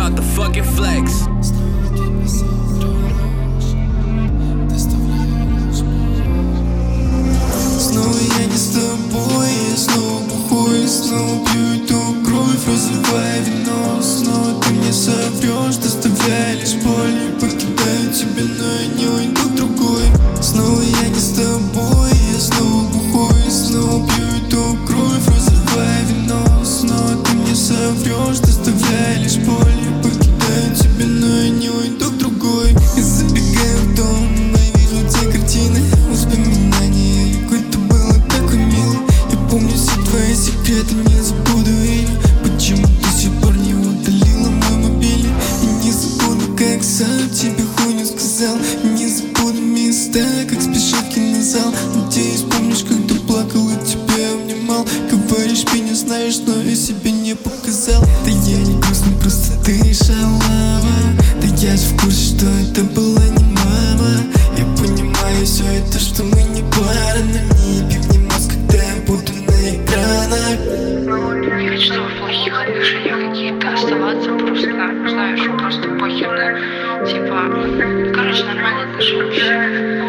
about to fucking flex. Снова я не с тобой, я снова бухой, снова пью эту кровь, разливая вино. Снова ты мне соврешь, доставляя лишь боль. Покидаю тебя, но я не уйду к другой. Снова я не с тобой, я снова бухой, снова пью эту кровь, разливая вино. Снова ты мне соврешь, доставляя лишь боль. Покидаю тебя, но я не уйду к другой. И забегаю в дом, и вижу те картины, воспоминания. Какой-то было такой милый. Я помню все твои секреты, не забуду имя. Почему до сих пор не удалила мой мобильник? И не забуду, как сам тебе хуйню сказал. И не забуду места, как спешил в кинозал. Надеюсь, помнишь, когда плакал и тебя обнимал. Говоришь, меня знаешь, но я себе не показал. Да я не грустный, просто ты шалава. Да я же в курсе, что это была не мама. Я понимаю все это, что мы не пара, но не еби мне мозг, когда я буду на экранах. Не хочу в плохих отношениях какие-то оставаться, просто, знаешь, просто похер, да. Типа, короче, нормальные отношения.